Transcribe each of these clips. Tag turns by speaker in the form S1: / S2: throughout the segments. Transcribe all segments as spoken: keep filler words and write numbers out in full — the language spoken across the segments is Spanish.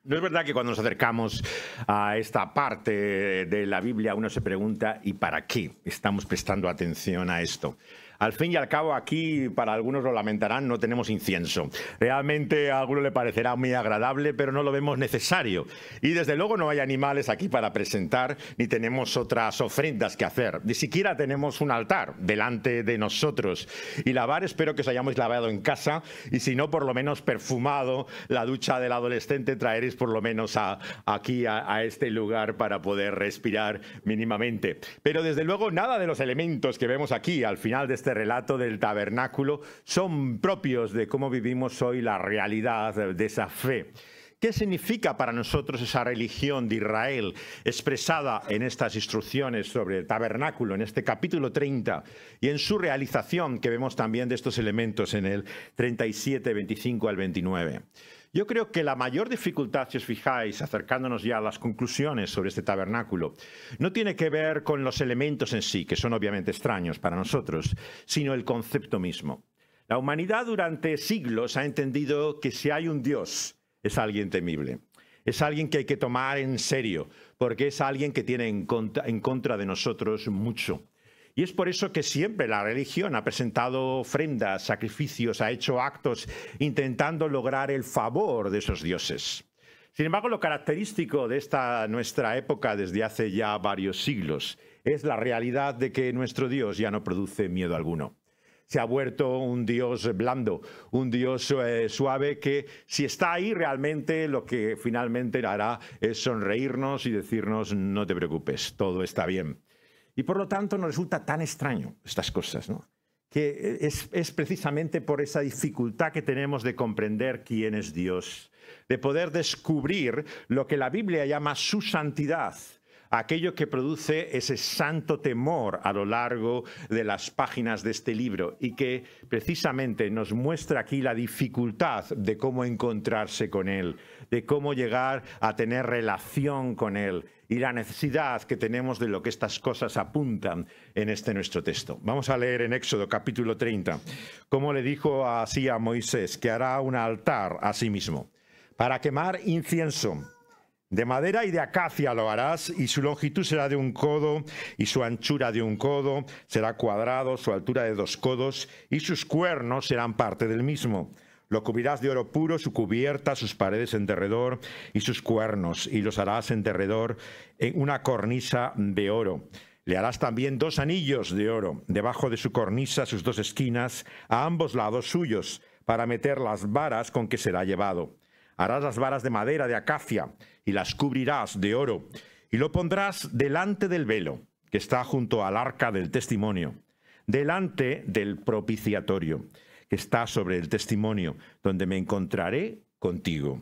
S1: No es verdad que cuando nos acercamos a esta parte de la Biblia uno se pregunta ¿y para qué estamos prestando atención a esto? Al fin y al cabo aquí, para algunos lo lamentarán, no tenemos incienso. Realmente a alguno le parecerá muy agradable, pero no lo vemos necesario. Y desde luego no hay animales aquí para presentar, ni tenemos otras ofrendas que hacer. Ni siquiera tenemos un altar delante de nosotros. Y lavar, espero que os hayamos lavado en casa, y si no, por lo menos perfumado la ducha del adolescente, traeréis por lo menos a, aquí a, a este lugar para poder respirar mínimamente. Pero desde luego nada de los elementos que vemos aquí al final de este relato del tabernáculo son propios de cómo vivimos hoy la realidad de esa fe. ¿Qué significa para nosotros esa religión de Israel expresada en estas instrucciones sobre el tabernáculo, en este capítulo treinta, y en su realización, que vemos también de estos elementos en el treinta y siete, veinticinco al veintinueve? Yo creo que la mayor dificultad, si os fijáis, acercándonos ya a las conclusiones sobre este tabernáculo, no tiene que ver con los elementos en sí, que son obviamente extraños para nosotros, sino el concepto mismo. La humanidad durante siglos ha entendido que si hay un Dios, es alguien temible. Es alguien que hay que tomar en serio, porque es alguien que tiene en contra, en contra de nosotros mucho. Y es por eso que siempre la religión ha presentado ofrendas, sacrificios, ha hecho actos intentando lograr el favor de esos dioses. Sin embargo, lo característico de esta nuestra época desde hace ya varios siglos es la realidad de que nuestro Dios ya no produce miedo alguno. Se ha vuelto un Dios blando, un Dios eh, suave que si está ahí realmente lo que finalmente hará es sonreírnos y decirnos no te preocupes, todo está bien. Y por lo tanto nos resulta tan extraño estas cosas, ¿no? Que es, es precisamente por esa dificultad que tenemos de comprender quién es Dios, de poder descubrir lo que la Biblia llama su santidad, aquello que produce ese santo temor a lo largo de las páginas de este libro y que precisamente nos muestra aquí la dificultad de cómo encontrarse con Él, de cómo llegar a tener relación con Él y la necesidad que tenemos de lo que estas cosas apuntan en este nuestro texto. Vamos a leer en Éxodo capítulo treinta, cómo le dijo así a Moisés, que hará un altar a sí mismo para quemar incienso. De madera y de acacia lo harás, y su longitud será de un codo, y su anchura de un codo, será cuadrado, su altura de dos codos, y sus cuernos serán parte del mismo. Lo cubrirás de oro puro, su cubierta, sus paredes en derredor, y sus cuernos, y los harás en derredor en una cornisa de oro. Le harás también dos anillos de oro, debajo de su cornisa, sus dos esquinas, a ambos lados suyos, para meter las varas con que será llevado. Harás las varas de madera de acacia y las cubrirás de oro y lo pondrás delante del velo que está junto al arca del testimonio, delante del propiciatorio que está sobre el testimonio, donde me encontraré contigo.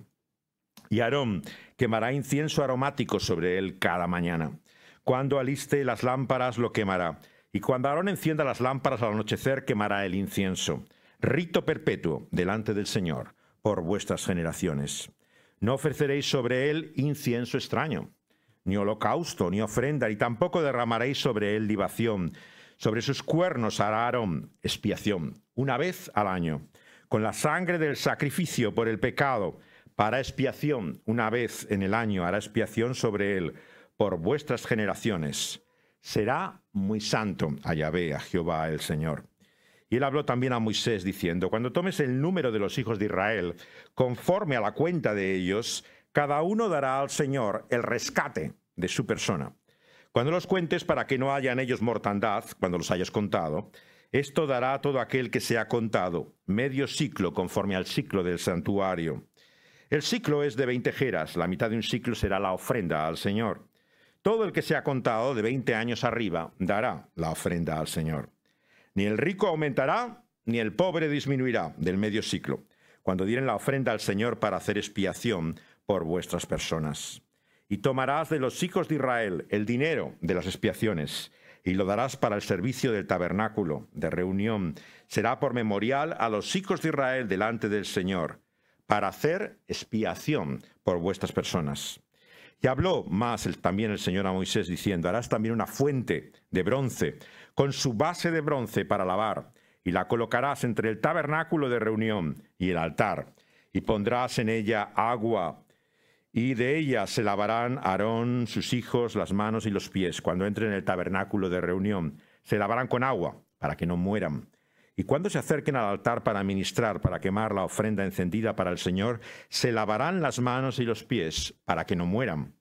S1: Y Aarón quemará incienso aromático sobre él cada mañana. Cuando aliste las lámparas lo quemará, y cuando Aarón encienda las lámparas al anochecer quemará el incienso. Rito perpetuo delante del Señor por vuestras generaciones. No ofreceréis sobre él incienso extraño, ni holocausto, ni ofrenda, y tampoco derramaréis sobre él libación. Sobre sus cuernos hará Aarón expiación, una vez al año, con la sangre del sacrificio por el pecado, para expiación, una vez en el año hará expiación sobre él, por vuestras generaciones. Será muy santo a Yahvé, a Jehová el Señor. Y él habló también a Moisés diciendo, cuando tomes el número de los hijos de Israel, conforme a la cuenta de ellos, cada uno dará al Señor el rescate de su persona. Cuando los cuentes para que no haya en ellos mortandad, cuando los hayas contado, esto dará a todo aquel que sea contado, medio siclo conforme al siclo del santuario. El siclo es de veinte jeras, la mitad de un siclo será la ofrenda al Señor. Todo el que sea contado de veinte años arriba dará la ofrenda al Señor. Ni el rico aumentará, ni el pobre disminuirá del medio siclo, cuando dieren la ofrenda al Señor para hacer expiación por vuestras personas. Y tomarás de los hijos de Israel el dinero de las expiaciones, y lo darás para el servicio del tabernáculo de reunión. Será por memorial a los hijos de Israel delante del Señor, para hacer expiación por vuestras personas. Y habló más el, también el Señor a Moisés diciendo, harás también una fuente de bronce, con su base de bronce para lavar, y la colocarás entre el tabernáculo de reunión y el altar, y pondrás en ella agua, Y de ella se lavarán Aarón, sus hijos, las manos y los pies, cuando entren en el tabernáculo de reunión. Se lavarán con agua, para que no mueran. Y cuando se acerquen al altar para ministrar, para quemar la ofrenda encendida para el Señor, se lavarán las manos y los pies, para que no mueran.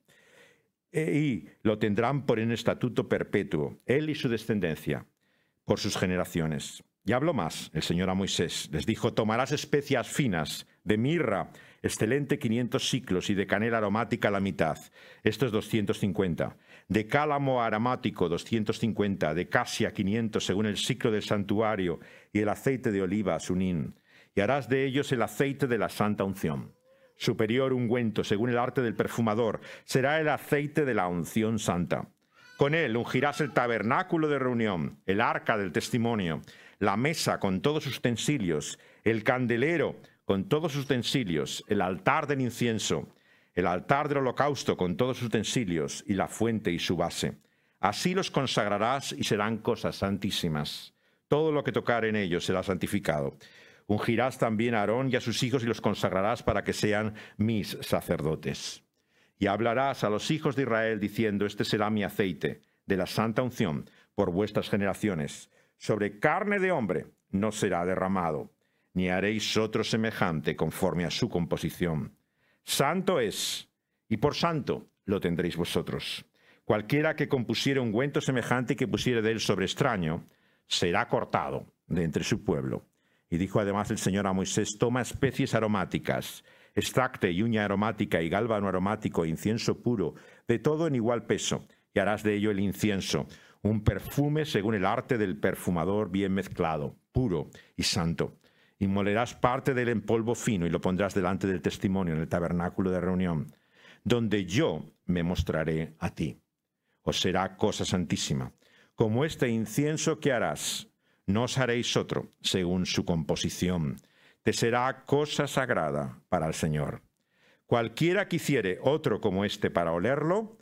S1: Y lo tendrán por un estatuto perpetuo, él y su descendencia, por sus generaciones. Y habló más el Señor a Moisés. Les dijo, tomarás especias finas, de mirra, excelente quinientos siclos, y de canela aromática la mitad. Esto es doscientos cincuenta. De cálamo aromático, doscientos cincuenta. De casia, quinientos, según el ciclo del santuario, y el aceite de oliva, sunín. Y harás de ellos el aceite de la santa unción. Superior ungüento, según el arte del perfumador, será el aceite de la unción santa. Con él ungirás el tabernáculo de reunión, el arca del testimonio, la mesa con todos sus utensilios, el candelero con todos sus utensilios, el altar del incienso, el altar del holocausto con todos sus utensilios, y la fuente y su base. Así los consagrarás y serán cosas santísimas. Todo lo que tocare en ellos será santificado. Ungirás también a Aarón y a sus hijos y los consagrarás para que sean mis sacerdotes. Y hablarás a los hijos de Israel diciendo, este será mi aceite de la santa unción por vuestras generaciones. Sobre carne de hombre no será derramado, ni haréis otro semejante conforme a su composición. Santo es, y por santo lo tendréis vosotros. Cualquiera que compusiere ungüento semejante y que pusiere de él sobre extraño, será cortado de entre su pueblo. Y dijo además el Señor a Moisés, toma especies aromáticas, extracte y uña aromática y gálbano aromático, incienso puro, de todo en igual peso, y harás de ello el incienso, un perfume según el arte del perfumador bien mezclado, puro y santo. Y molerás parte de él en polvo fino y lo pondrás delante del testimonio en el tabernáculo de reunión, donde yo me mostraré a ti. Os será cosa santísima. Como este incienso que harás, no os haréis otro, según su composición. Te será cosa sagrada para el Señor. Cualquiera que hiciere otro como este para olerlo,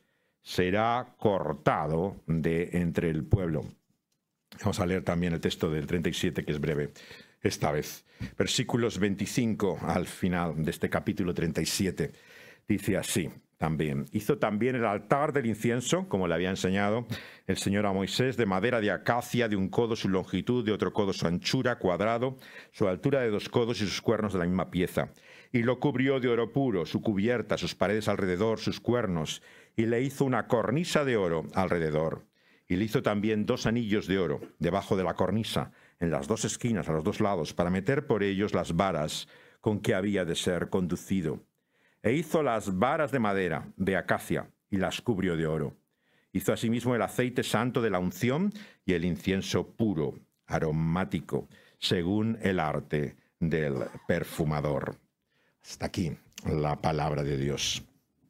S1: será cortado de entre el pueblo. Vamos a leer también el texto del treinta y siete, que es breve esta vez. Versículos veinticinco al final de este capítulo treinta y siete. Dice así también. Hizo también el altar del incienso, como le había enseñado el Señor a Moisés, de madera de acacia, de un codo su longitud, de otro codo su anchura, cuadrado, su altura de dos codos y sus cuernos de la misma pieza. Y lo cubrió de oro puro, su cubierta, sus paredes alrededor, sus cuernos, y le hizo una cornisa de oro alrededor. Y le hizo también dos anillos de oro debajo de la cornisa, en las dos esquinas, a los dos lados, para meter por ellos las varas con que había de ser conducido. E hizo las varas de madera, de acacia, y las cubrió de oro. Hizo asimismo el aceite santo de la unción y el incienso puro, aromático, según el arte del perfumador. Hasta aquí la palabra de Dios.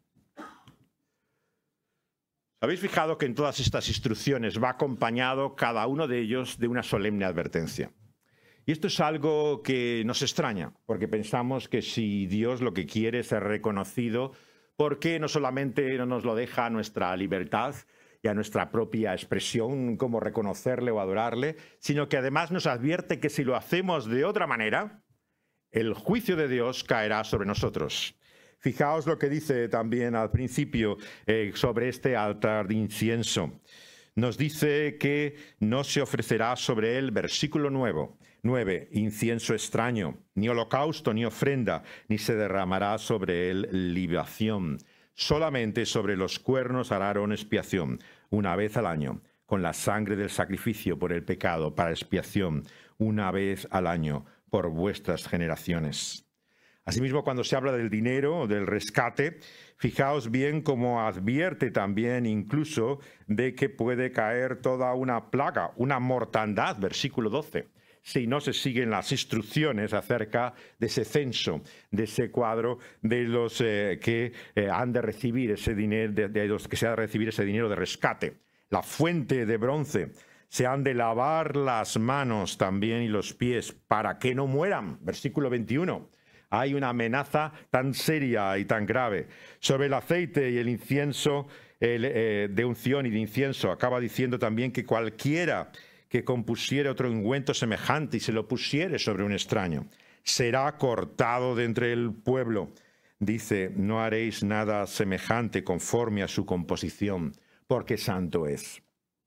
S1: ¿Habéis fijado que en todas estas instrucciones va acompañado cada uno de ellos de una solemne advertencia? Y esto es algo que nos extraña, porque pensamos que si Dios lo que quiere es ser reconocido, ¿por qué no solamente no nos lo deja a nuestra libertad y a nuestra propia expresión, como reconocerle o adorarle, sino que además nos advierte que si lo hacemos de otra manera, el juicio de Dios caerá sobre nosotros? Fijaos lo que dice también al principio eh, sobre este altar de incienso. Nos dice que no se ofrecerá sobre él, versículo nueve, incienso extraño, ni holocausto, ni ofrenda, ni se derramará sobre él libación. Solamente sobre los cuernos hará Aarón expiación, una vez al año, con la sangre del sacrificio por el pecado, para expiación, una vez al año, por vuestras generaciones. Asimismo, cuando se habla del dinero, del rescate, fijaos bien cómo advierte también incluso de que puede caer toda una plaga, una mortandad, versículo doce, si no se siguen las instrucciones acerca de ese censo, de ese cuadro de los eh, que eh, han de recibir ese dinero, de, de los que se ha de recibir ese dinero de rescate. La fuente de bronce, se han de lavar las manos también y los pies para que no mueran, versículo veintiuno. Hay una amenaza tan seria y tan grave. Sobre el aceite y el incienso el, eh, de unción y de incienso, acaba diciendo también que cualquiera que compusiere otro ungüento semejante y se lo pusiere sobre un extraño, será cortado de entre el pueblo. dice, no haréis nada semejante conforme a su composición, porque santo es.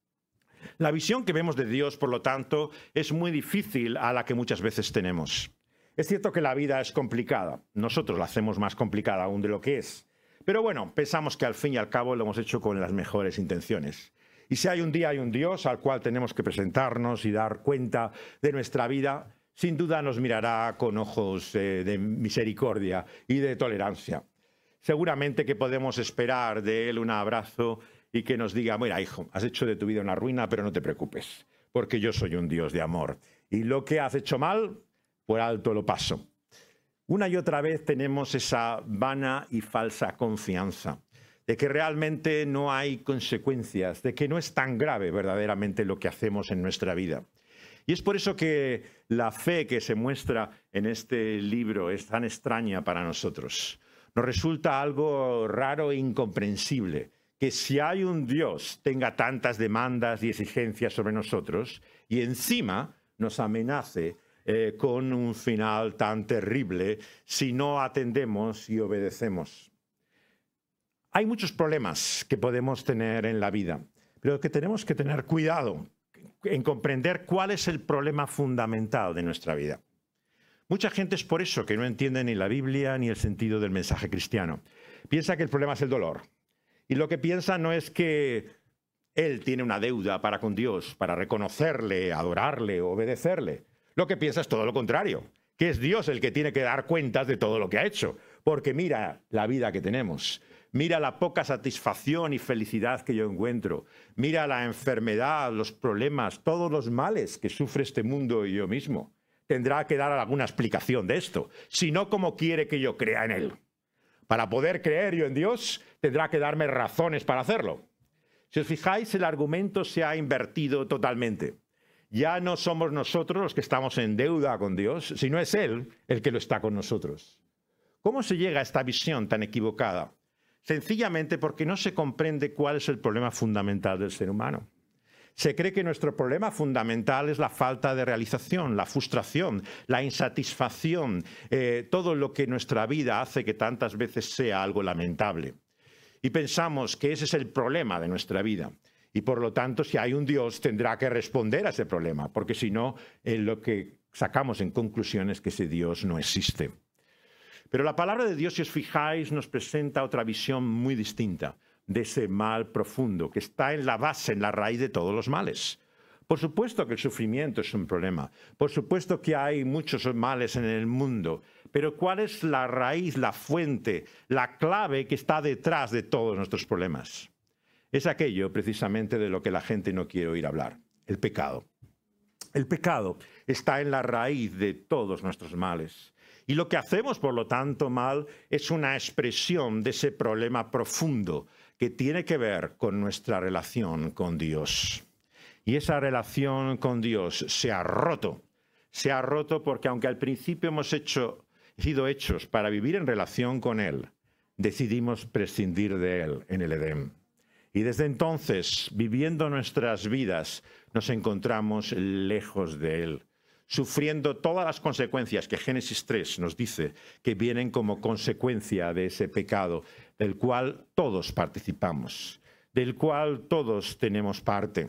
S1: La visión que vemos de Dios, por lo tanto, es muy difícil a la que muchas veces tenemos. Es cierto que la vida es complicada. Nosotros la hacemos más complicada aún de lo que es. Pero bueno, pensamos que al fin y al cabo lo hemos hecho con las mejores intenciones. Y si hay un día, hay un Dios al cual tenemos que presentarnos y dar cuenta de nuestra vida, sin duda nos mirará con ojos eh, de misericordia y de tolerancia. Seguramente que podemos esperar de Él un abrazo y que nos diga, mira, hijo, has hecho de tu vida una ruina, pero no te preocupes, porque yo soy un Dios de amor. Y lo que has hecho mal, por alto lo paso. Una y otra vez tenemos esa vana y falsa confianza de que realmente no hay consecuencias, de que no es tan grave verdaderamente lo que hacemos en nuestra vida. Y es por eso que la fe que se muestra en este libro es tan extraña para nosotros. Nos resulta algo raro e incomprensible que si hay un Dios tenga tantas demandas y exigencias sobre nosotros y encima nos amenace eh, con un final tan terrible si no atendemos y obedecemos. Hay muchos problemas que podemos tener en la vida, pero que tenemos que tener cuidado en comprender cuál es el problema fundamental de nuestra vida. Mucha gente es por eso que no entiende ni la Biblia ni el sentido del mensaje cristiano. Piensa que el problema es el dolor. Y lo que piensa no es que él tiene una deuda para con Dios, para reconocerle, adorarle, obedecerle. Lo que piensa es todo lo contrario, que es Dios el que tiene que dar cuentas de todo lo que ha hecho. Porque mira la vida que tenemos. Mira la poca satisfacción y felicidad que yo encuentro. Mira la enfermedad, los problemas, todos los males que sufre este mundo y yo mismo. Tendrá que dar alguna explicación de esto. Si no, ¿cómo quiere que yo crea en Él? Para poder creer yo en Dios, tendrá que darme razones para hacerlo. Si os fijáis, el argumento se ha invertido totalmente. Ya no somos nosotros los que estamos en deuda con Dios, sino es Él el que lo está con nosotros. ¿Cómo se llega a esta visión tan equivocada? Sencillamente porque no se comprende cuál es el problema fundamental del ser humano. Se cree que nuestro problema fundamental es la falta de realización, la frustración, la insatisfacción, eh, todo lo que nuestra vida hace que tantas veces sea algo lamentable. Y pensamos que ese es el problema de nuestra vida. Y por lo tanto, si hay un Dios, tendrá que responder a ese problema, porque si no, eh, lo que sacamos en conclusión es que ese Dios no existe. Pero la palabra de Dios, si os fijáis, nos presenta otra visión muy distinta de ese mal profundo que está en la base, en la raíz de todos los males. Por supuesto que el sufrimiento es un problema, por supuesto que hay muchos males en el mundo, pero ¿cuál es la raíz, la fuente, la clave que está detrás de todos nuestros problemas? Es aquello precisamente de lo que la gente no quiere oír hablar, el pecado. El pecado está en la raíz de todos nuestros males. Y lo que hacemos, por lo tanto, mal es una expresión de ese problema profundo que tiene que ver con nuestra relación con Dios. Y esa relación con Dios se ha roto. Se ha roto porque aunque al principio hemos hecho, sido hechos para vivir en relación con Él, decidimos prescindir de Él en el Edén. Y desde entonces, viviendo nuestras vidas, nos encontramos lejos de Él, sufriendo todas las consecuencias que Génesis tres nos dice que vienen como consecuencia de ese pecado, del cual todos participamos, del cual todos tenemos parte.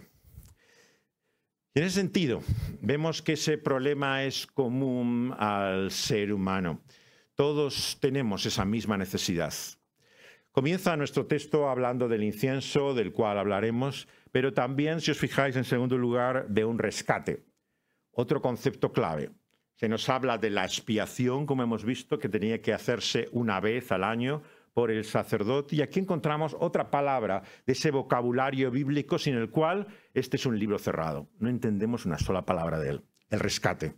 S1: Y en ese sentido, vemos que ese problema es común al ser humano. Todos tenemos esa misma necesidad. Comienza nuestro texto hablando del incienso, del cual hablaremos, pero también, si os fijáis, en segundo lugar, de un rescate. Otro concepto clave. Se nos habla de la expiación, como hemos visto, que tenía que hacerse una vez al año por el sacerdote. Y aquí encontramos otra palabra de ese vocabulario bíblico sin el cual este es un libro cerrado. No entendemos una sola palabra de él. El rescate.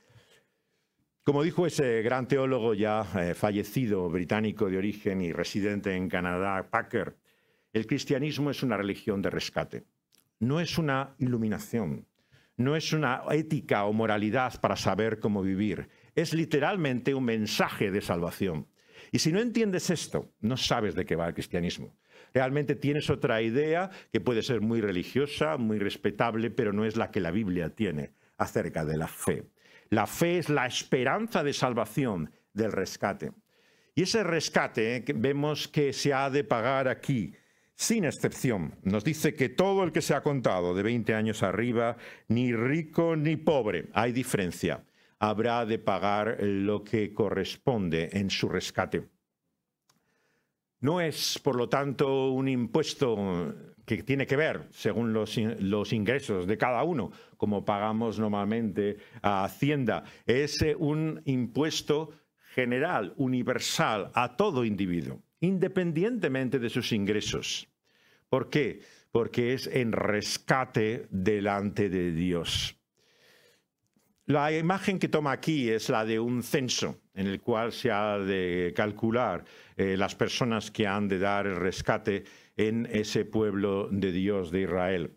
S1: Como dijo ese gran teólogo ya eh, fallecido, británico de origen y residente en Canadá, Packer, el cristianismo es una religión de rescate. No es una iluminación. No es una ética o moralidad para saber cómo vivir. Es literalmente un mensaje de salvación. Y si no entiendes esto, no sabes de qué va el cristianismo. Realmente tienes otra idea que puede ser muy religiosa, muy respetable, pero no es la que la Biblia tiene acerca de la fe. La fe es la esperanza de salvación, del rescate. Y ese rescate vemos que se ha de pagar aquí, sin excepción. Nos dice que todo el que se ha contado de veinte años arriba, ni rico ni pobre, hay diferencia, habrá de pagar lo que corresponde en su rescate. No es, por lo tanto, un impuesto que tiene que ver según los, los ingresos de cada uno, como pagamos normalmente a Hacienda. Es un impuesto general, universal, a todo individuo, independientemente de sus ingresos. ¿Por qué? Porque es en rescate delante de Dios. La imagen que toma aquí es la de un censo, en el cual se ha de calcular eh, las personas que han de dar el rescate en ese pueblo de Dios de Israel.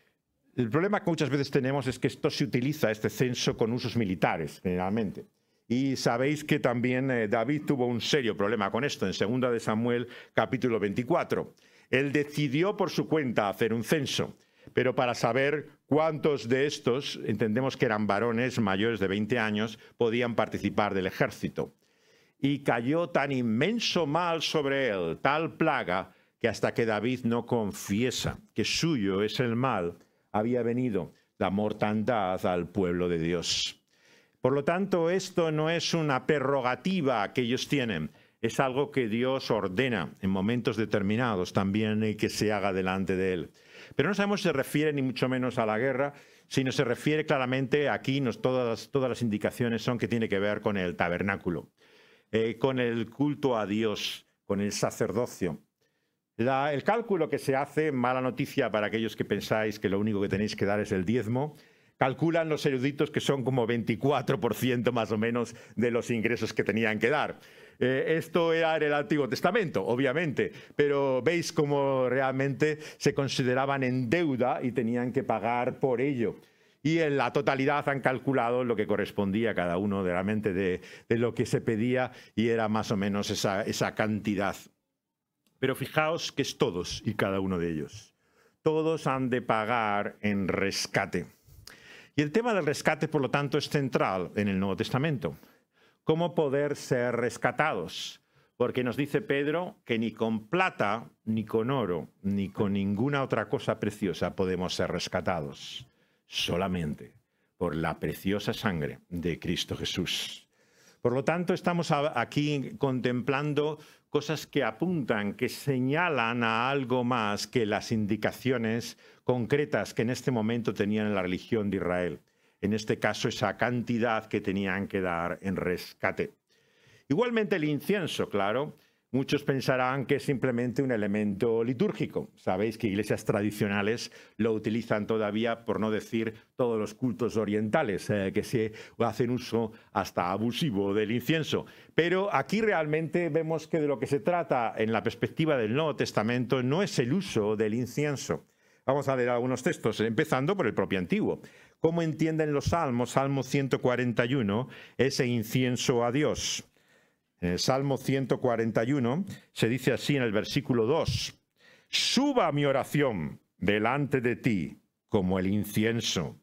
S1: El problema que muchas veces tenemos es que esto se utiliza, este censo, con usos militares, generalmente. Y sabéis que también eh, David tuvo un serio problema con esto, en segunda de Samuel, capítulo veinticuatro. Él decidió por su cuenta hacer un censo, pero para saber cuántos de estos, entendemos que eran varones mayores de veinte años, podían participar del ejército. Y cayó tan inmenso mal sobre él, tal plaga, que hasta que David no confiesa que suyo es el mal, había venido la mortandad al pueblo de Dios. Por lo tanto, esto no es una prerrogativa que ellos tienen, es algo que Dios ordena en momentos determinados también que se haga delante de él. Pero no sabemos si se refiere ni mucho menos a la guerra, sino se refiere claramente, aquí nos, todas, todas las indicaciones son que tiene que ver con el tabernáculo, eh, con el culto a Dios, con el sacerdocio. La, el cálculo que se hace, mala noticia para aquellos que pensáis que lo único que tenéis que dar es el diezmo, calculan los eruditos que son como veinticuatro por ciento más o menos de los ingresos que tenían que dar. Eh, esto era en el Antiguo Testamento, obviamente, pero veis cómo realmente se consideraban en deuda y tenían que pagar por ello. Y en la totalidad han calculado lo que correspondía a cada uno realmente de, de lo que se pedía y era más o menos esa, esa cantidad. Pero fijaos que es todos y cada uno de ellos. Todos han de pagar en rescate. Y el tema del rescate, por lo tanto, es central en el Nuevo Testamento. ¿Cómo poder ser rescatados? Porque nos dice Pedro que ni con plata, ni con oro, ni con ninguna otra cosa preciosa podemos ser rescatados. Solamente por la preciosa sangre de Cristo Jesús. Por lo tanto, estamos aquí contemplando cosas que apuntan, que señalan a algo más que las indicaciones concretas que en este momento tenían en la religión de Israel. En este caso, esa cantidad que tenían que dar en rescate. Igualmente el incienso, claro, muchos pensarán que es simplemente un elemento litúrgico. Sabéis que iglesias tradicionales lo utilizan todavía, por no decir todos los cultos orientales, eh, que se hacen uso hasta abusivo del incienso. Pero aquí realmente vemos que de lo que se trata en la perspectiva del Nuevo Testamento no es el uso del incienso. Vamos a leer algunos textos, empezando por el propio Antiguo. ¿Cómo entienden los Salmos? Salmo ciento cuarenta y uno, ese incienso a Dios. En el Salmo ciento cuarenta y uno se dice así en el versículo dos. Suba mi oración delante de ti como el incienso,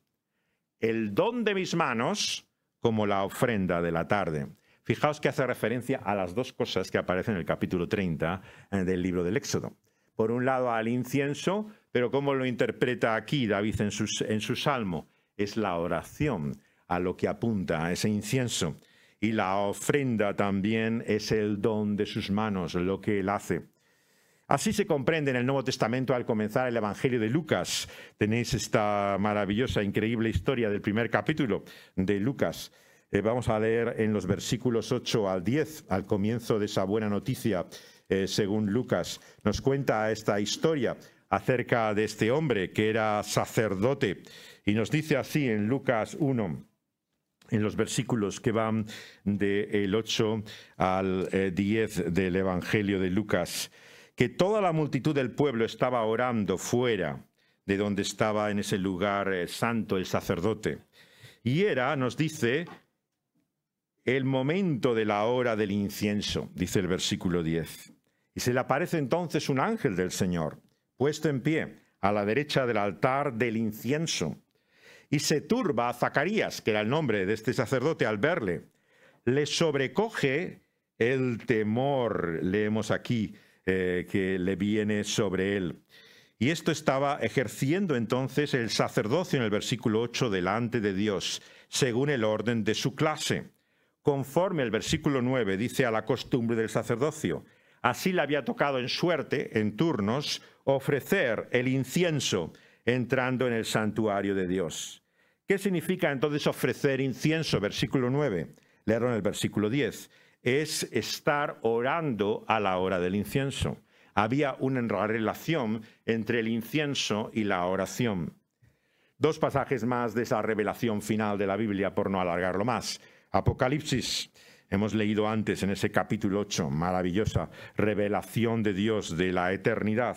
S1: el don de mis manos como la ofrenda de la tarde. Fijaos que hace referencia a las dos cosas que aparecen en el capítulo treinta del libro del Éxodo. Por un lado al incienso, pero ¿cómo lo interpreta aquí David en, sus, en su salmo? Es la oración a lo que apunta a ese incienso. Y la ofrenda también es el don de sus manos, lo que él hace. Así se comprende en el Nuevo Testamento al comenzar el Evangelio de Lucas. Tenéis esta maravillosa, increíble historia del primer capítulo de Lucas. Eh, vamos a leer en los versículos ocho al diez, al comienzo de esa buena noticia, eh, según Lucas. Nos cuenta esta historia acerca de este hombre que era sacerdote. Y nos dice así en Lucas uno, en los versículos que van del ocho al diez del Evangelio de Lucas, que toda la multitud del pueblo estaba orando fuera de donde estaba en ese lugar eh, santo el sacerdote. Y era, nos dice, el momento de la hora del incienso, dice el versículo diez. Y se le aparece entonces un ángel del Señor, puesto en pie a la derecha del altar del incienso. Y se turba a Zacarías, que era el nombre de este sacerdote, al verle. Le sobrecoge el temor, leemos aquí, eh, que le viene sobre él. Y esto estaba ejerciendo entonces el sacerdocio en el versículo ocho delante de Dios, según el orden de su clase. Conforme el versículo nueve dice a la costumbre del sacerdocio. Así le había tocado en suerte, en turnos, ofrecer el incienso entrando en el santuario de Dios. ¿Qué significa entonces ofrecer incienso? Versículo nueve. Leerlo en el versículo diez. Es estar orando a la hora del incienso. Había una relación entre el incienso y la oración. Dos pasajes más de esa revelación final de la Biblia, por no alargarlo más. Apocalipsis, hemos leído antes en ese capítulo ocho, maravillosa revelación de Dios de la eternidad.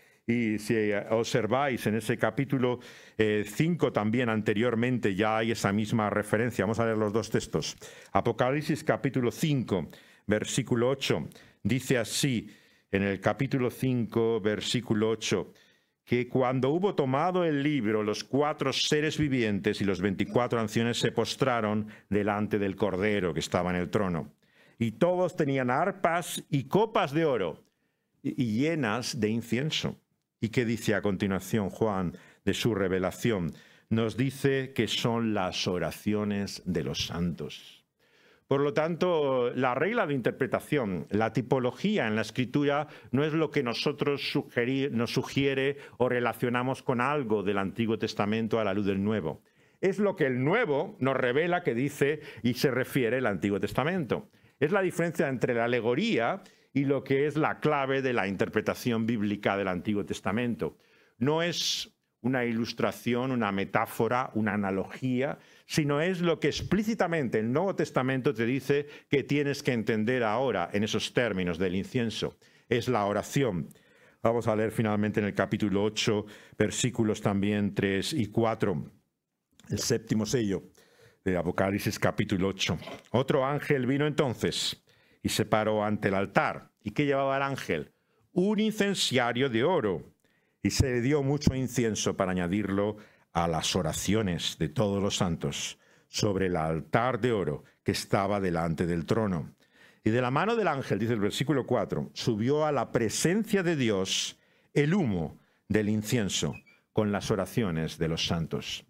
S1: Y si observáis en ese capítulo eh, cinco también anteriormente ya hay esa misma referencia. Vamos a leer los dos textos. Apocalipsis capítulo cinco, versículo ocho, dice así en el capítulo cinco, versículo ocho, que cuando hubo tomado el libro, los cuatro seres vivientes y los veinticuatro ancianos se postraron delante del Cordero que estaba en el trono. Y todos tenían arpas y copas de oro y, y llenas de incienso. ¿Y qué dice a continuación Juan de su revelación? Nos dice que son las oraciones de los santos. Por lo tanto, la regla de interpretación, la tipología en la Escritura, no es lo que nosotros sugerir, nos sugiere o relacionamos con algo del Antiguo Testamento a la luz del Nuevo. Es lo que el Nuevo nos revela que dice y se refiere el Antiguo Testamento. Es la diferencia entre la alegoría y lo que es la clave de la interpretación bíblica del Antiguo Testamento. No es una ilustración, una metáfora, una analogía, sino es lo que explícitamente el Nuevo Testamento te dice que tienes que entender ahora en esos términos del incienso. Es la oración. Vamos a leer finalmente en el capítulo ocho, versículos también tres y cuatro, el séptimo sello de Apocalipsis capítulo ocho. Otro ángel vino entonces y se paró ante el altar. ¿Y qué llevaba el ángel? Un incenciario de oro. Y se le dio mucho incienso para añadirlo a las oraciones de todos los santos sobre el altar de oro que estaba delante del trono. Y de la mano del ángel, dice el versículo cuatro, subió a la presencia de Dios el humo del incienso con las oraciones de los santos.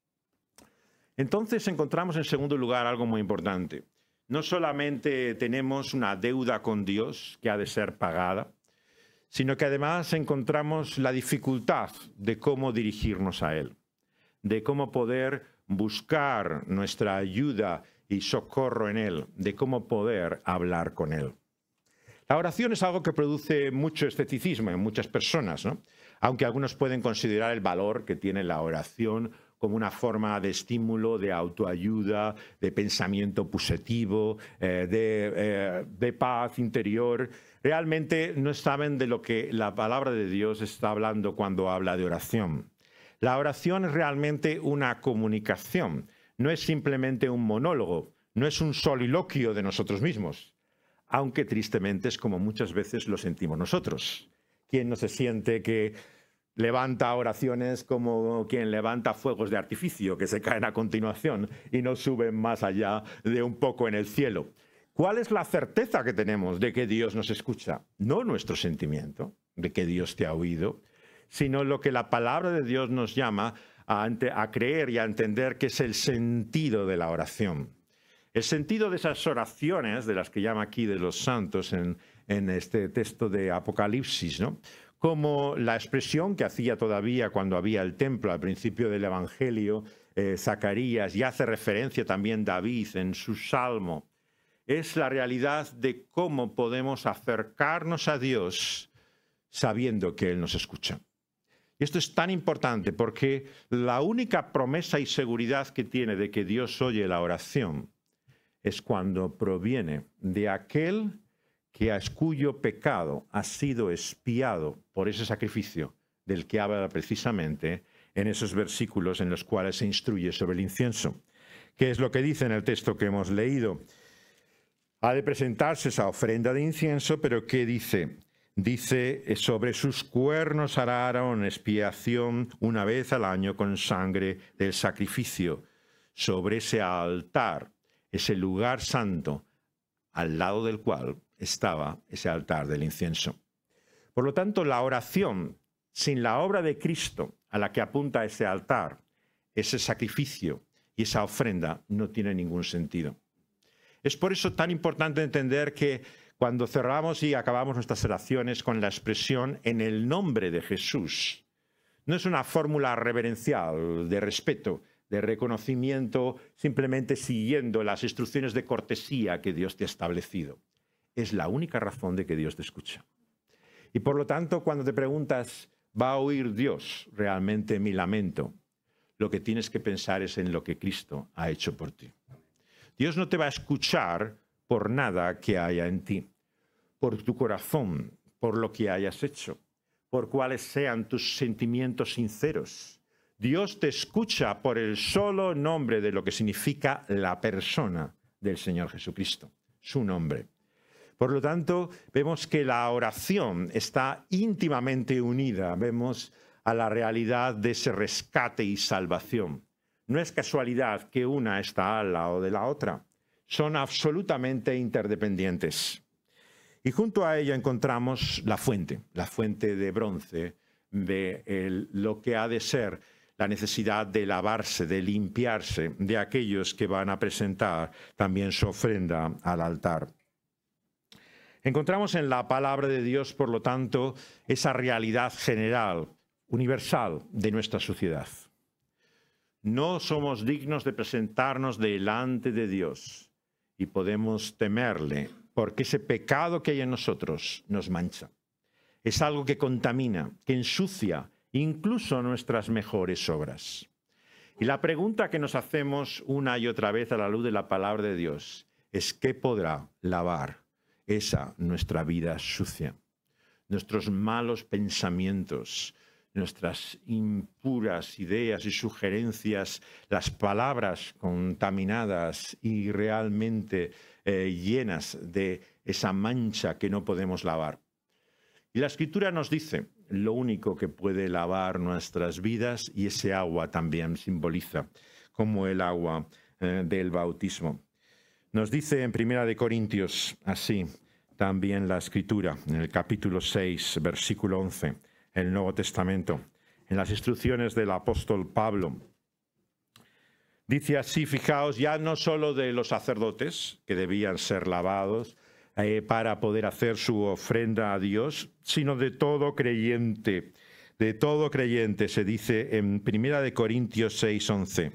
S1: Entonces encontramos en segundo lugar algo muy importante. No solamente tenemos una deuda con Dios que ha de ser pagada, sino que además encontramos la dificultad de cómo dirigirnos a Él, de cómo poder buscar nuestra ayuda y socorro en Él, de cómo poder hablar con Él. La oración es algo que produce mucho escepticismo en muchas personas, ¿no? Aunque algunos pueden considerar el valor que tiene la oración como una forma de estímulo, de autoayuda, de pensamiento positivo, eh, de, eh, de paz interior. Realmente no saben de lo que la palabra de Dios está hablando cuando habla de oración. La oración es realmente una comunicación, no es simplemente un monólogo, no es un soliloquio de nosotros mismos, aunque tristemente es como muchas veces lo sentimos nosotros. ¿Quién no se siente que levanta oraciones como quien levanta fuegos de artificio que se caen a continuación y no suben más allá de un poco en el cielo? ¿Cuál es la certeza que tenemos de que Dios nos escucha? No nuestro sentimiento de que Dios te ha oído, sino lo que la palabra de Dios nos llama a, a creer y a entender que es el sentido de la oración. El sentido de esas oraciones, de las que llama aquí de los santos en, en este texto de Apocalipsis, ¿no? Como la expresión que hacía todavía cuando había el templo al principio del Evangelio, eh, Zacarías, y hace referencia también David en su salmo, es la realidad de cómo podemos acercarnos a Dios sabiendo que Él nos escucha. Y esto es tan importante porque la única promesa y seguridad que tiene de que Dios oye la oración es cuando proviene de aquel que a cuyo pecado ha sido expiado por ese sacrificio del que habla precisamente en esos versículos en los cuales se instruye sobre el incienso. ¿Qué es lo que dice en el texto que hemos leído? Ha de presentarse esa ofrenda de incienso, pero ¿qué dice? Dice, sobre sus cuernos hará Aarón expiación una vez al año con sangre del sacrificio. Sobre ese altar, ese lugar santo, al lado del cual estaba ese altar del incienso. Por lo tanto, la oración sin la obra de Cristo a la que apunta ese altar, ese sacrificio y esa ofrenda no tiene ningún sentido. Es por eso tan importante entender que cuando cerramos y acabamos nuestras oraciones con la expresión en el nombre de Jesús, no es una fórmula reverencial de respeto, de reconocimiento, simplemente siguiendo las instrucciones de cortesía que Dios te ha establecido. Es la única razón de que Dios te escucha. Y por lo tanto, cuando te preguntas, ¿va a oír Dios realmente mi lamento? Lo que tienes que pensar es en lo que Cristo ha hecho por ti. Dios no te va a escuchar por nada que haya en ti, por tu corazón, por lo que hayas hecho, por cuáles sean tus sentimientos sinceros. Dios te escucha por el solo nombre de lo que significa la persona del Señor Jesucristo, su nombre. Por lo tanto, vemos que la oración está íntimamente unida, vemos a la realidad de ese rescate y salvación. No es casualidad que una está al lado de la otra, son absolutamente interdependientes. Y junto a ella encontramos la fuente, la fuente de bronce de el, lo que ha de ser la necesidad de lavarse, de limpiarse de aquellos que van a presentar también su ofrenda al altar. Encontramos en la palabra de Dios, por lo tanto, esa realidad general, universal de nuestra sociedad. No somos dignos de presentarnos delante de Dios y podemos temerle porque ese pecado que hay en nosotros nos mancha. Es algo que contamina, que ensucia incluso nuestras mejores obras. Y la pregunta que nos hacemos una y otra vez a la luz de la palabra de Dios es ¿qué podrá lavar esa nuestra vida sucia? Nuestros malos pensamientos, nuestras impuras ideas y sugerencias, las palabras contaminadas y realmente eh, llenas de esa mancha que no podemos lavar. Y la Escritura nos dice lo único que puede lavar nuestras vidas, y ese agua también simboliza como el agua eh, del bautismo. Nos dice en Primera de Corintios así también la Escritura, en el capítulo seis, versículo once, el Nuevo Testamento, en las instrucciones del apóstol Pablo. Dice así, fijaos, ya no solo de los sacerdotes, que debían ser lavados eh, para poder hacer su ofrenda a Dios, sino de todo creyente. De todo creyente, se dice en Primera de Corintios seis, once.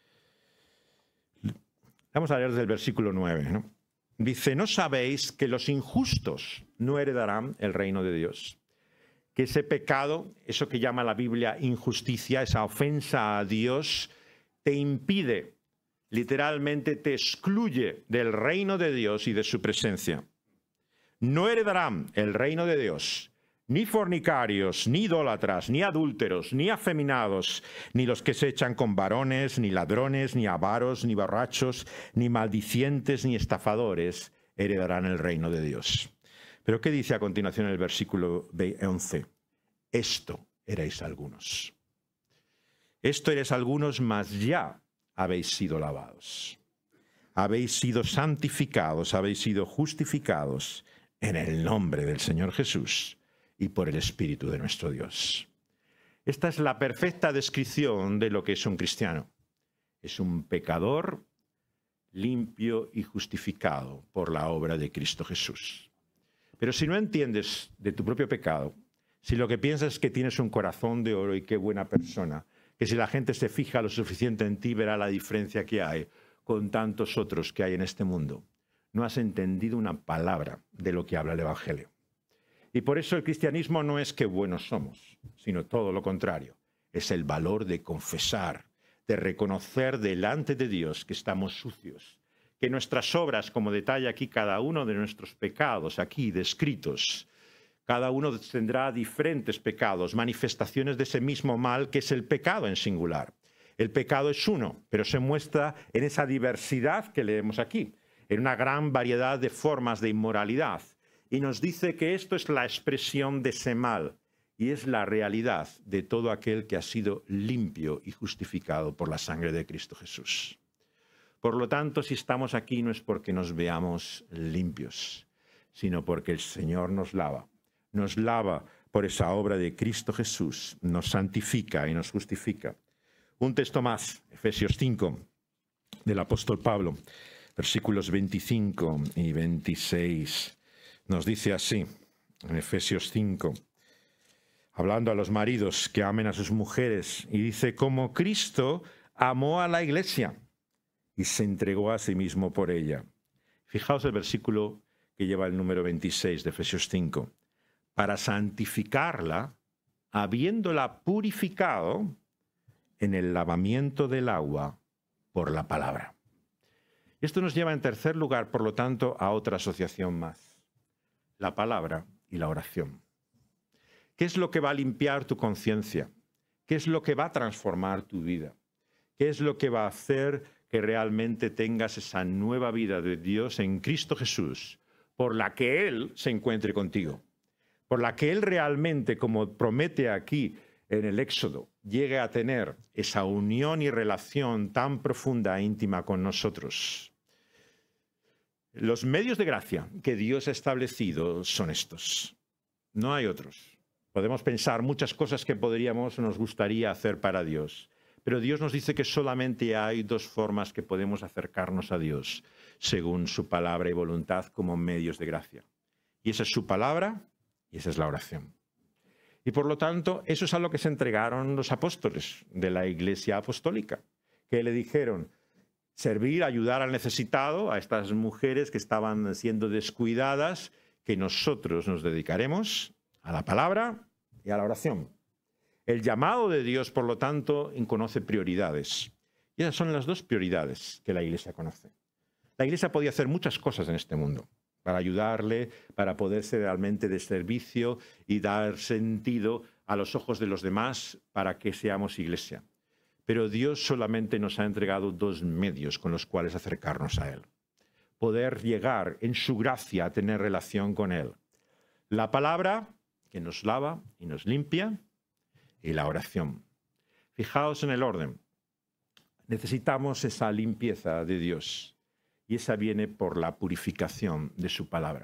S1: Vamos a leer desde el versículo nueve, ¿no? Dice, ¿no sabéis que los injustos no heredarán el reino de Dios? Que ese pecado, eso que llama la Biblia injusticia, esa ofensa a Dios, te impide, literalmente te excluye del reino de Dios y de su presencia. No heredarán el reino de Dios ni fornicarios, ni idólatras, ni adúlteros, ni afeminados, ni los que se echan con varones, ni ladrones, ni avaros, ni borrachos, ni maldicientes, ni estafadores heredarán el reino de Dios. Pero ¿qué dice a continuación en el versículo once? Esto erais algunos. Esto erais algunos, mas ya habéis sido lavados. Habéis sido santificados, habéis sido justificados en el nombre del Señor Jesús y por el Espíritu de nuestro Dios. Esta es la perfecta descripción de lo que es un cristiano. Es un pecador limpio y justificado por la obra de Cristo Jesús. Pero si no entiendes de tu propio pecado, si lo que piensas es que tienes un corazón de oro y qué buena persona, que si la gente se fija lo suficiente en ti verá la diferencia que hay con tantos otros que hay en este mundo, no has entendido una palabra de lo que habla el Evangelio. Y por eso el cristianismo no es que buenos somos, sino todo lo contrario. Es el valor de confesar, de reconocer delante de Dios que estamos sucios, que nuestras obras, como detalla aquí cada uno de nuestros pecados, aquí descritos, cada uno tendrá diferentes pecados, manifestaciones de ese mismo mal que es el pecado en singular. El pecado es uno, pero se muestra en esa diversidad que leemos aquí, en una gran variedad de formas de inmoralidad. Y nos dice que esto es la expresión de ese mal y es la realidad de todo aquel que ha sido limpio y justificado por la sangre de Cristo Jesús. Por lo tanto, si estamos aquí no es porque nos veamos limpios, sino porque el Señor nos lava. Nos lava por esa obra de Cristo Jesús, nos santifica y nos justifica. Un texto más, Efesios cinco, del apóstol Pablo, versículos veinticinco y veintiséis. Nos dice así, en Efesios cinco, hablando a los maridos que amen a sus mujeres, y dice, como Cristo amó a la iglesia y se entregó a sí mismo por ella. Fijaos el versículo que lleva el número veintiséis de Efesios cinco. Para santificarla, habiéndola purificado en el lavamiento del agua por la palabra. Esto nos lleva en tercer lugar, por lo tanto, a otra asociación más. La palabra y la oración. ¿Qué es lo que va a limpiar tu conciencia? ¿Qué es lo que va a transformar tu vida? ¿Qué es lo que va a hacer que realmente tengas esa nueva vida de Dios en Cristo Jesús, por la que Él se encuentre contigo? Por la que Él realmente, como promete aquí en el Éxodo, llegue a tener esa unión y relación tan profunda e íntima con nosotros. Los medios de gracia que Dios ha establecido son estos. No hay otros. Podemos pensar muchas cosas que podríamos o nos gustaría hacer para Dios, pero Dios nos dice que solamente hay dos formas que podemos acercarnos a Dios, según su palabra y voluntad, como medios de gracia. Y esa es su palabra y esa es la oración. Y por lo tanto, eso es a lo que se entregaron los apóstoles de la Iglesia Apostólica, que le dijeron servir, ayudar al necesitado, a estas mujeres que estaban siendo descuidadas, que nosotros nos dedicaremos a la palabra y a la oración. El llamado de Dios, por lo tanto, conoce prioridades. Y esas son las dos prioridades que la Iglesia conoce. La Iglesia podía hacer muchas cosas en este mundo para ayudarle, para poder ser realmente de servicio y dar sentido a los ojos de los demás para que seamos Iglesia. Pero Dios solamente nos ha entregado dos medios con los cuales acercarnos a Él. Poder llegar en su gracia a tener relación con Él. La palabra que nos lava y nos limpia y la oración. Fijaos en el orden. Necesitamos esa limpieza de Dios. Y esa viene por la purificación de su palabra.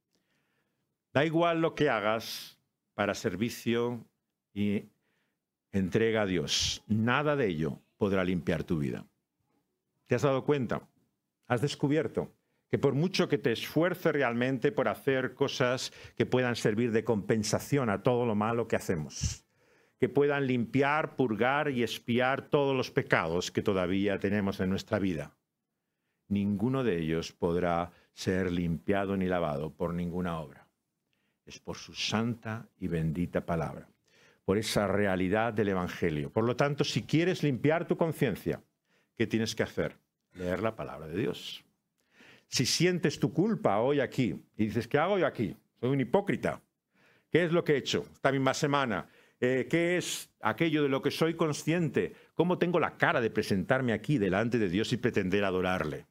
S1: Da igual lo que hagas para servicio y entrega a Dios. Nada de ello podrá limpiar tu vida. ¿Te has dado cuenta? ¿Has descubierto que por mucho que te esfuerces realmente por hacer cosas que puedan servir de compensación a todo lo malo que hacemos, que puedan limpiar, purgar y expiar todos los pecados que todavía tenemos en nuestra vida, ninguno de ellos podrá ser limpiado ni lavado por ninguna obra? Es por su santa y bendita palabra, por esa realidad del Evangelio. Por lo tanto, si quieres limpiar tu conciencia, ¿qué tienes que hacer? Leer la palabra de Dios. Si sientes tu culpa hoy aquí y dices, ¿qué hago yo aquí? Soy un hipócrita. ¿Qué es lo que he hecho esta misma semana? Eh, ¿Qué es aquello de lo que soy consciente? ¿Cómo tengo la cara de presentarme aquí delante de Dios y pretender adorarle?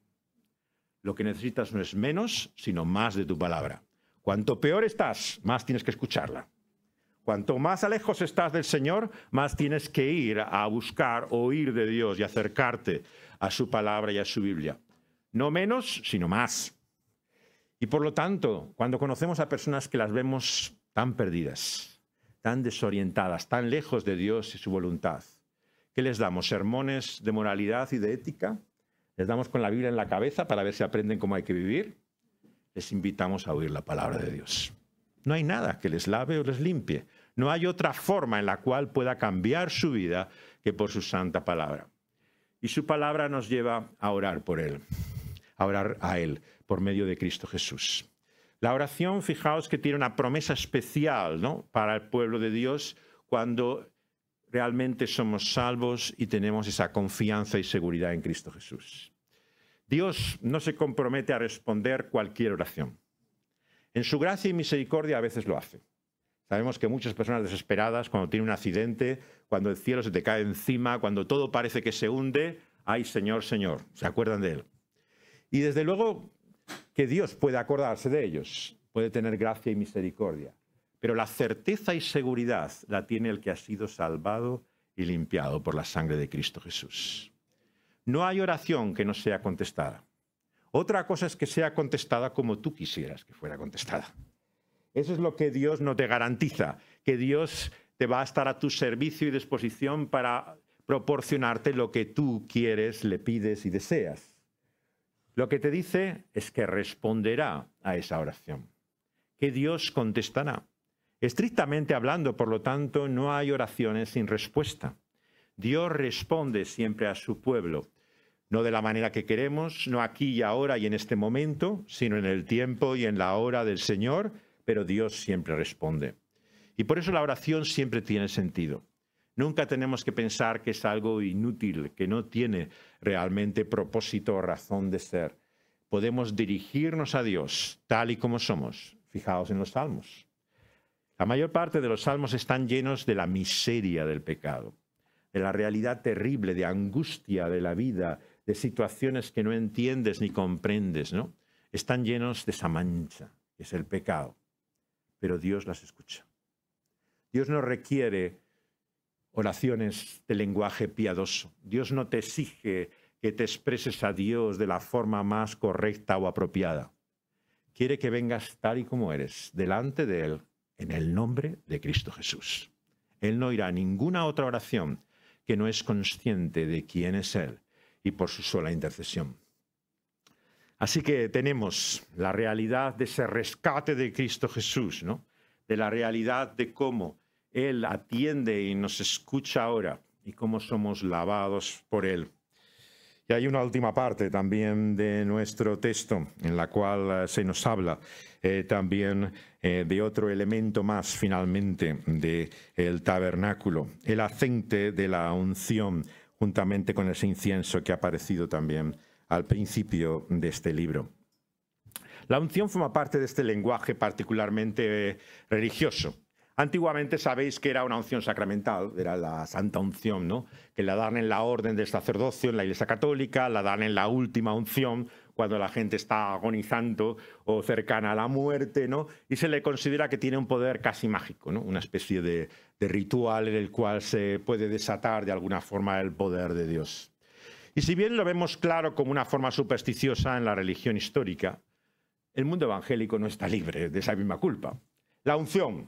S1: Lo que necesitas no es menos, sino más de tu palabra. Cuanto peor estás, más tienes que escucharla. Cuanto más lejos estás del Señor, más tienes que ir a buscar, oír de Dios y acercarte a su palabra y a su Biblia. No menos, sino más. Y por lo tanto, cuando conocemos a personas que las vemos tan perdidas, tan desorientadas, tan lejos de Dios y su voluntad, ¿qué les damos? ¿Sermones de moralidad y de ética? ¿Les damos con la Biblia en la cabeza para ver si aprenden cómo hay que vivir? Les invitamos a oír la palabra de Dios. No hay nada que les lave o les limpie. No hay otra forma en la cual pueda cambiar su vida que por su santa palabra. Y su palabra nos lleva a orar por Él, a orar a Él por medio de Cristo Jesús. La oración, fijaos que tiene una promesa especial, ¿no?, para el pueblo de Dios cuando realmente somos salvos y tenemos esa confianza y seguridad en Cristo Jesús. Dios no se compromete a responder cualquier oración. En su gracia y misericordia a veces lo hace. Sabemos que muchas personas desesperadas, cuando tienen un accidente, cuando el cielo se te cae encima, cuando todo parece que se hunde, ¡ay, Señor, Señor! Se acuerdan de Él. Y desde luego que Dios puede acordarse de ellos, puede tener gracia y misericordia. Pero la certeza y seguridad la tiene el que ha sido salvado y limpiado por la sangre de Cristo Jesús. No hay oración que no sea contestada. Otra cosa es que sea contestada como tú quisieras que fuera contestada. Eso es lo que Dios no te garantiza, que Dios te va a estar a tu servicio y disposición para proporcionarte lo que tú quieres, le pides y deseas. Lo que te dice es que responderá a esa oración, que Dios contestará. Estrictamente hablando, por lo tanto, no hay oraciones sin respuesta. Dios responde siempre a su pueblo, no de la manera que queremos, no aquí y ahora y en este momento, sino en el tiempo y en la hora del Señor, pero Dios siempre responde. Y por eso la oración siempre tiene sentido. Nunca tenemos que pensar que es algo inútil, que no tiene realmente propósito o razón de ser. Podemos dirigirnos a Dios tal y como somos. Fijaos en los salmos. La mayor parte de los salmos están llenos de la miseria del pecado, de la realidad terrible, de angustia de la vida, de situaciones que no entiendes ni comprendes, ¿no? Están llenos de esa mancha, que es el pecado. Pero Dios las escucha. Dios no requiere oraciones de lenguaje piadoso. Dios no te exige que te expreses a Dios de la forma más correcta o apropiada. Quiere que vengas tal y como eres, delante de Él, en el nombre de Cristo Jesús. Él no irá a ninguna otra oración que no es consciente de quién es Él y por su sola intercesión. Así que tenemos la realidad de ese rescate de Cristo Jesús, ¿no? De la realidad de cómo Él atiende y nos escucha ahora y cómo somos lavados por Él. Y hay una última parte también de nuestro texto en la cual eh, se nos habla eh, también eh, de otro elemento más finalmente del tabernáculo, el aceite de la unción juntamente con ese incienso que ha aparecido también al principio de este libro. La unción forma parte de este lenguaje particularmente eh, religioso. Antiguamente sabéis que era una unción sacramental, era la santa unción, ¿no? Que la dan en la orden del sacerdocio en la Iglesia Católica, la dan en la última unción cuando la gente está agonizando o cercana a la muerte, ¿no? Y se le considera que tiene un poder casi mágico, ¿no? Una especie de, de ritual en el cual se puede desatar de alguna forma el poder de Dios. Y si bien lo vemos claro como una forma supersticiosa en la religión histórica, el mundo evangélico no está libre de esa misma culpa. La unción.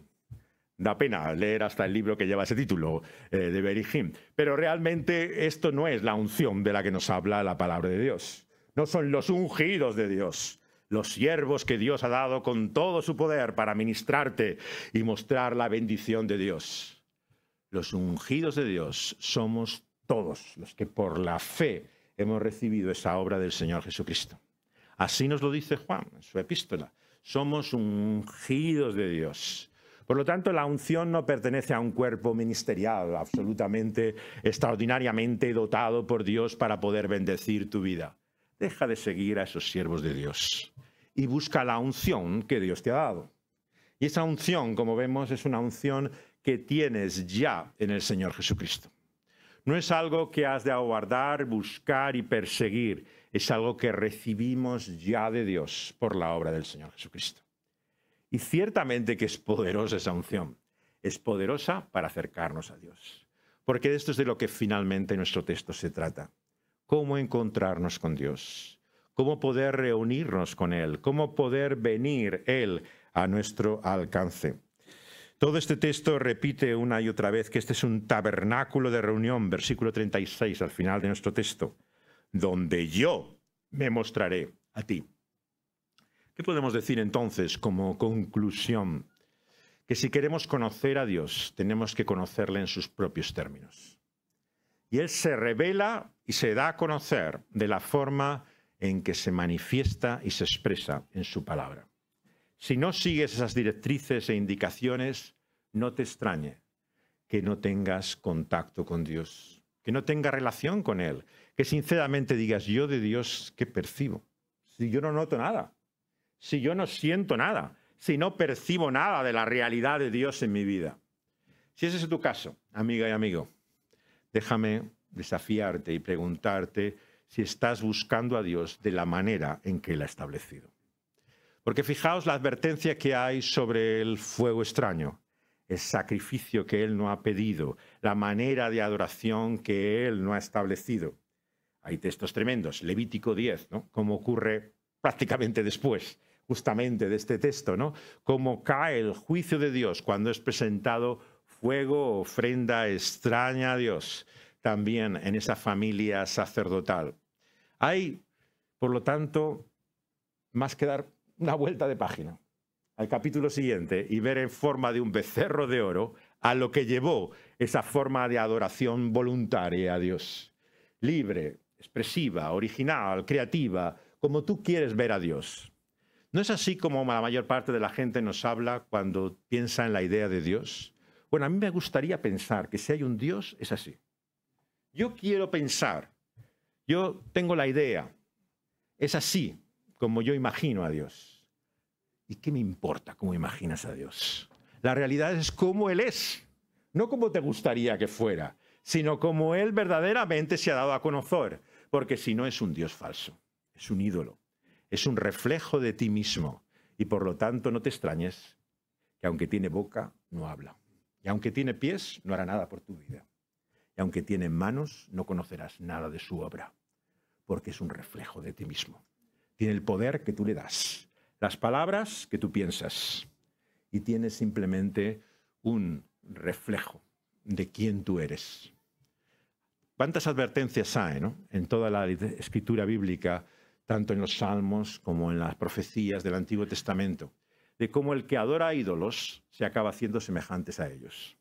S1: Da pena leer hasta el libro que lleva ese título, eh, de Berihim. Pero realmente esto no es la unción de la que nos habla la palabra de Dios. No son los ungidos de Dios, los siervos que Dios ha dado con todo su poder para ministrarte y mostrar la bendición de Dios. Los ungidos de Dios somos todos los que por la fe hemos recibido esa obra del Señor Jesucristo. Así nos lo dice Juan en su epístola. Somos ungidos de Dios. Por lo tanto, la unción no pertenece a un cuerpo ministerial absolutamente, extraordinariamente dotado por Dios para poder bendecir tu vida. Deja de seguir a esos siervos de Dios y busca la unción que Dios te ha dado. Y esa unción, como vemos, es una unción que tienes ya en el Señor Jesucristo. No es algo que has de aguardar, buscar y perseguir. Es algo que recibimos ya de Dios por la obra del Señor Jesucristo. Y ciertamente que es poderosa esa unción. Es poderosa para acercarnos a Dios. Porque de esto es de lo que finalmente nuestro texto se trata. Cómo encontrarnos con Dios. Cómo poder reunirnos con Él. Cómo poder venir Él a nuestro alcance. Todo este texto repite una y otra vez que este es un tabernáculo de reunión, versículo treinta y seis al final de nuestro texto, donde yo me mostraré a ti. ¿Qué podemos decir entonces como conclusión? Que si queremos conocer a Dios, tenemos que conocerle en sus propios términos. Y Él se revela y se da a conocer de la forma en que se manifiesta y se expresa en su palabra. Si no sigues esas directrices e indicaciones, no te extrañe que no tengas contacto con Dios, que no tengas relación con Él, que sinceramente digas, yo de Dios, ¿qué percibo? Si yo no noto nada. Si yo no siento nada, si no percibo nada de la realidad de Dios en mi vida. Si ese es tu caso, amiga y amigo, déjame desafiarte y preguntarte si estás buscando a Dios de la manera en que Él ha establecido. Porque fijaos la advertencia que hay sobre el fuego extraño, el sacrificio que Él no ha pedido, la manera de adoración que Él no ha establecido. Hay textos tremendos, Levítico diez, ¿no? Como ocurre prácticamente después, justamente de este texto, ¿no? Cómo cae el juicio de Dios cuando es presentado fuego, ofrenda extraña a Dios, también en esa familia sacerdotal. Hay, por lo tanto, más que dar una vuelta de página al capítulo siguiente y ver en forma de un becerro de oro a lo que llevó esa forma de adoración voluntaria a Dios. Libre, expresiva, original, creativa, como tú quieres ver a Dios. ¿No es así como la mayor parte de la gente nos habla cuando piensa en la idea de Dios? Bueno, a mí me gustaría pensar que si hay un Dios, es así. Yo quiero pensar, yo tengo la idea, es así como yo imagino a Dios. ¿Y qué me importa cómo imaginas a Dios? La realidad es cómo Él es, no como te gustaría que fuera, sino como Él verdaderamente se ha dado a conocer, porque si no es un Dios falso, es un ídolo, es un reflejo de ti mismo, y por lo tanto no te extrañes que aunque tiene boca, no habla, y aunque tiene pies, no hará nada por tu vida, y aunque tiene manos, no conocerás nada de su obra, porque es un reflejo de ti mismo. Tiene el poder que tú le das, las palabras que tú piensas, y tiene simplemente un reflejo de quién tú eres. ¿Cuántas advertencias hay, ¿no?, en toda la escritura bíblica, tanto en los salmos como en las profecías del Antiguo Testamento, de cómo el que adora a ídolos se acaba haciendo semejantes a ellos?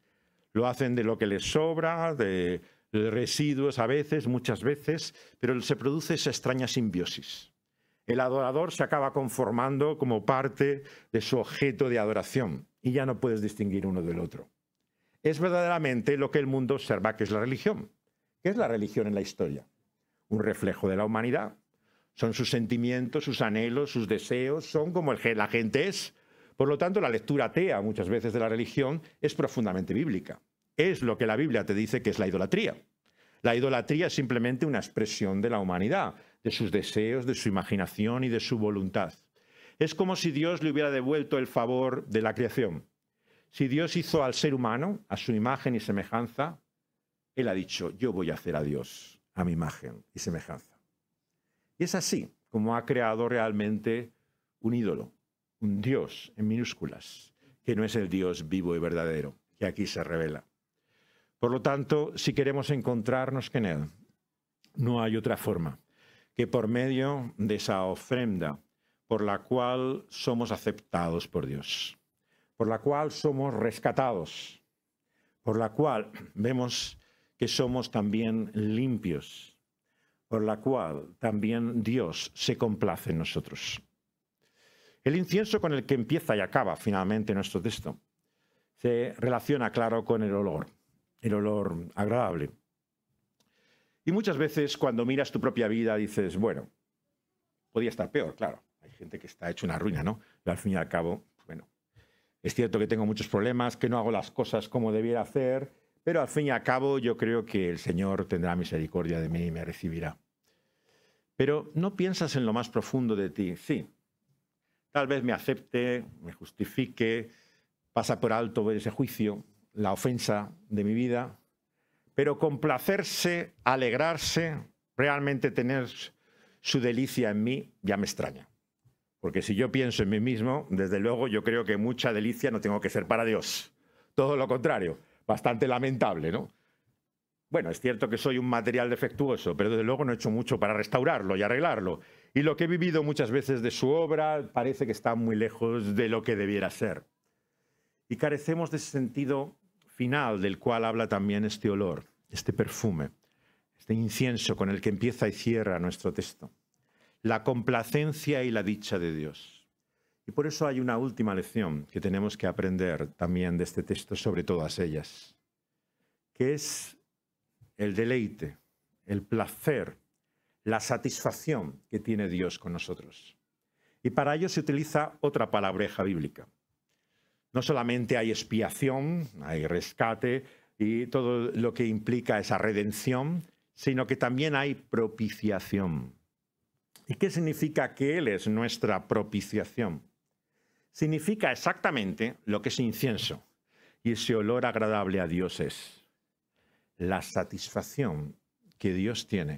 S1: Lo hacen de lo que les sobra, de residuos a veces, muchas veces, pero se produce esa extraña simbiosis. El adorador se acaba conformando como parte de su objeto de adoración y ya no puedes distinguir uno del otro. Es verdaderamente lo que el mundo observa que es la religión. ¿Qué es la religión en la historia? Un reflejo de la humanidad. Son sus sentimientos, sus anhelos, sus deseos, son como el, la gente es. Por lo tanto, la lectura atea muchas veces de la religión es profundamente bíblica. Es lo que la Biblia te dice que es la idolatría. La idolatría es simplemente una expresión de la humanidad, de sus deseos, de su imaginación y de su voluntad. Es como si Dios le hubiera devuelto el favor de la creación. Si Dios hizo al ser humano a su imagen y semejanza, Él ha dicho, yo voy a hacer a Dios a mi imagen y semejanza. Y es así como ha creado realmente un ídolo, un Dios en minúsculas, que no es el Dios vivo y verdadero, que aquí se revela. Por lo tanto, si queremos encontrarnos con Él, no hay otra forma que por medio de esa ofrenda por la cual somos aceptados por Dios, por la cual somos rescatados, por la cual vemos que somos también limpios, por la cual también Dios se complace en nosotros. El incienso con el que empieza y acaba finalmente nuestro texto se relaciona, claro, con el olor, el olor agradable. Y muchas veces cuando miras tu propia vida dices, bueno, podía estar peor, claro. Hay gente que está hecho una ruina, ¿no? Pero al fin y al cabo, bueno, es cierto que tengo muchos problemas, que no hago las cosas como debiera hacer, pero al fin y al cabo yo creo que el Señor tendrá misericordia de mí y me recibirá. Pero no piensas en lo más profundo de ti. Sí, tal vez me acepte, me justifique, pasa por alto ese juicio, la ofensa de mi vida, pero complacerse, alegrarse, realmente tener su delicia en mí, ya me extraña. Porque si yo pienso en mí mismo, desde luego yo creo que mucha delicia no tengo que ser para Dios. Todo lo contrario, bastante lamentable, ¿no? Bueno, es cierto que soy un material defectuoso, pero desde luego no he hecho mucho para restaurarlo y arreglarlo. Y lo que he vivido muchas veces de su obra parece que está muy lejos de lo que debiera ser. Y carecemos de ese sentido final del cual habla también este olor, este perfume, este incienso con el que empieza y cierra nuestro texto. La complacencia y la dicha de Dios. Y por eso hay una última lección que tenemos que aprender también de este texto sobre todas ellas, que es el deleite, el placer, la satisfacción que tiene Dios con nosotros. Y para ello se utiliza otra palabreja bíblica. No solamente hay expiación, hay rescate y todo lo que implica esa redención, sino que también hay propiciación. ¿Y qué significa que Él es nuestra propiciación? Significa exactamente lo que es incienso y ese olor agradable a Dios es la satisfacción que Dios tiene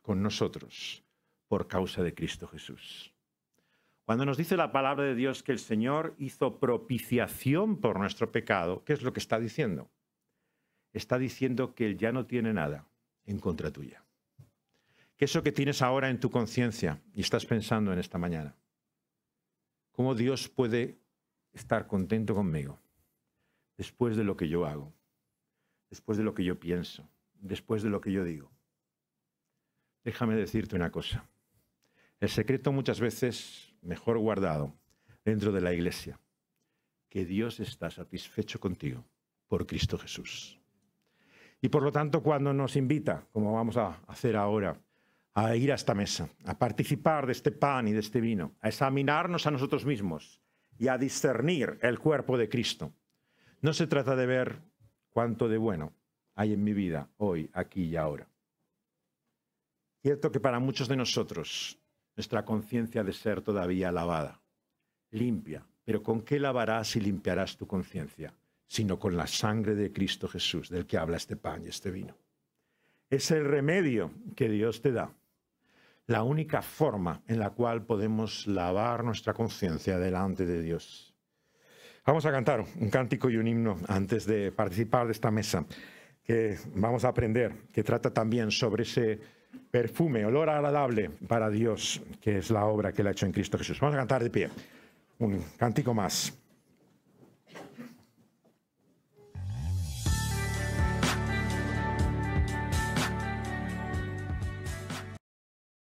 S1: con nosotros por causa de Cristo Jesús. Cuando nos dice la palabra de Dios que el Señor hizo propiciación por nuestro pecado, ¿qué es lo que está diciendo? Está diciendo que Él ya no tiene nada en contra tuya. Que eso que tienes ahora en tu conciencia y estás pensando en esta mañana, ¿cómo Dios puede estar contento conmigo después de lo que yo hago, después de lo que yo pienso, después de lo que yo digo? Déjame decirte una cosa. El secreto muchas veces mejor guardado dentro de la iglesia, que Dios está satisfecho contigo por Cristo Jesús. Y por lo tanto, cuando nos invita, como vamos a hacer ahora, a ir a esta mesa, a participar de este pan y de este vino, a examinarnos a nosotros mismos y a discernir el cuerpo de Cristo, no se trata de ver cuánto de bueno hay en mi vida hoy, aquí y ahora. Cierto que para muchos de nosotros nuestra conciencia ha de ser todavía lavada, limpia. Pero ¿con qué lavarás y limpiarás tu conciencia? Sino con la sangre de Cristo Jesús, del que habla este pan y este vino. Es el remedio que Dios te da. La única forma en la cual podemos lavar nuestra conciencia delante de Dios. Vamos a cantar un cántico y un himno antes de participar de esta mesa, que vamos a aprender, que trata también sobre ese perfume, olor agradable para Dios, que es la obra que Él ha hecho en Cristo Jesús. Vamos a cantar de pie un cántico más.